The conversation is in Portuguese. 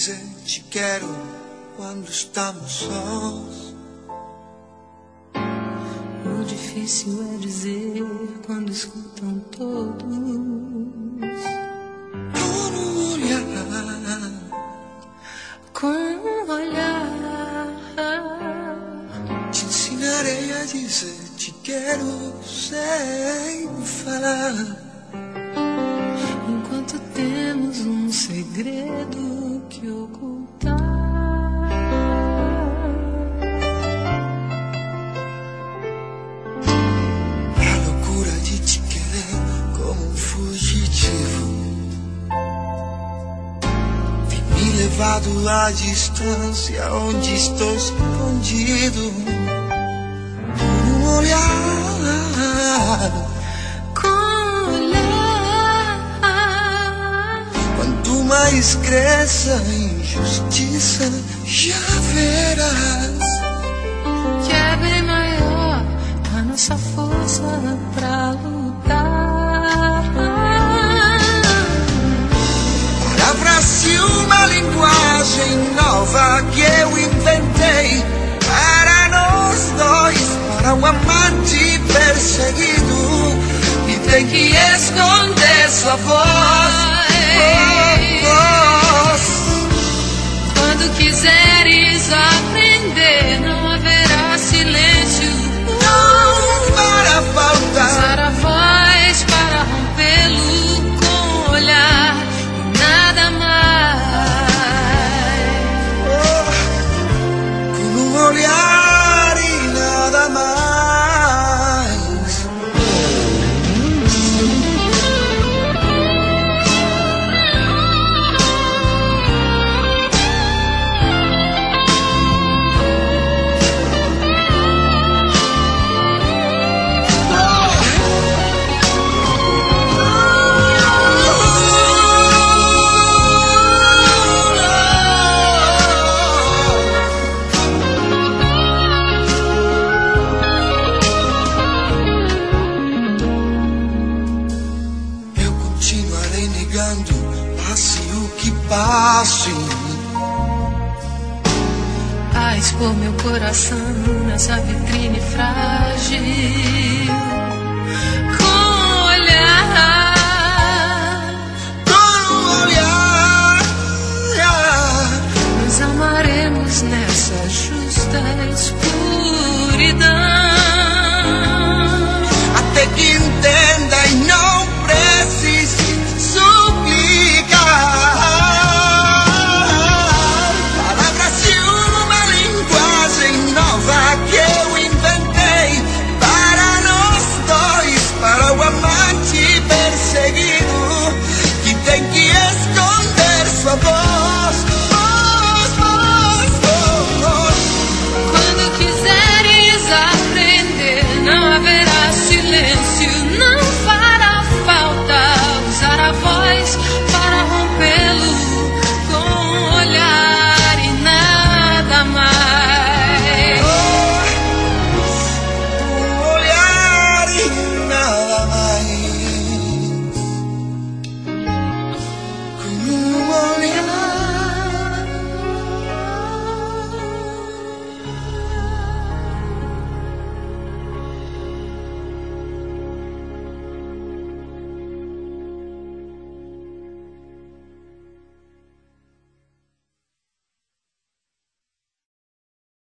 dizer te quero quando estamos sós. O difícil é dizer quando escutam todos. Com um olhar, com um olhar, te ensinarei a dizer te quero sem falar. Enquanto temos um segredo que ocultar. A loucura de te querer como um fugitivo tem me levado à distância onde estou escondido. Por um olhar, mais cresça a injustiça, já verás que é bem maior a nossa força pra lutar. Palavra-se uma linguagem nova que eu inventei para nós dois, para um amante perseguido e tem que esconder sua voz. Quando quiseres aprender, não haverá silêncio. Não fará falta usar a voz para rompê-lo com o olhar e nada mais. Com um olhar e nada mais. Passe o que passe, a expor meu coração nessa vitrine frágil. Com um olhar, nos amaremos nessa justa espera.